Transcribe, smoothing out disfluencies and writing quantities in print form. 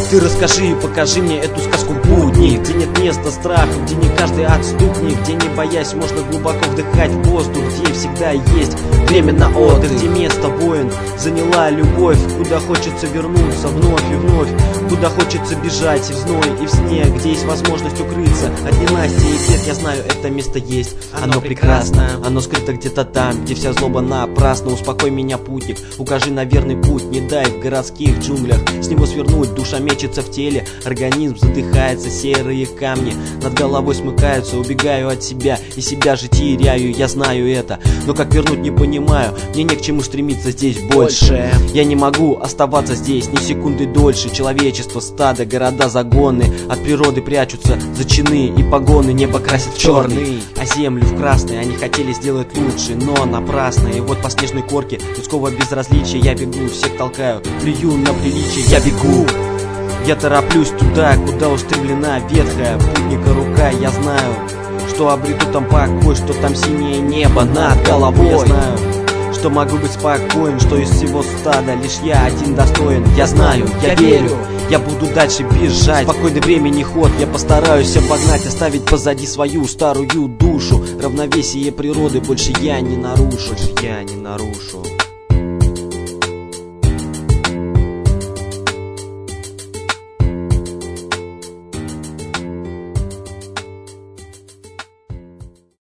Ты расскажи и покажи мне эту сказку будни, где нет места страху, где не каждый отступник, где не боясь можно глубоко вдыхать воздух, где всегда есть время на отдых, где место воин заняла любовь, куда хочется вернуться вновь и вновь, куда хочется бежать и в зной, и в снег, где есть возможность укрыться от ненастья и бед. Я знаю, это место есть, оно прекрасно, оно скрыто где-то там, где вся злоба напрасна. Успокой меня, путник, укажи на верный путь, не дай в городских джунглях с него свернуть. Душа мечется в теле, организм задыхается, серые камни над головой смыкаются. Убегаю от себя и себя же теряю, я знаю это, но как вернуть не понимаю. Мне не к чему стремиться здесь больше, я не могу оставаться здесь ни секунды дольше. Человечество, стадо, города, загоны от природы прячутся за чины и погоны. Небо красит в черный, а землю в красный. Они хотели сделать лучше, но напрасно. И вот по снежной корке людского безразличия я бегу, всех толкаю, плюю на приличие. Я бегу, я тороплюсь туда, куда устремлена ветхая путника рука. Я знаю, что обрету там покой, что там синее небо над головой. Я знаю, что могу быть спокоен, что из всего стада лишь я один достоин. Я знаю, я верю, я буду дальше бежать. Спокойный времени ход, я постараюсь обогнать, оставить позади свою старую душу. Равновесие природы больше я не нарушу, больше я не нарушу.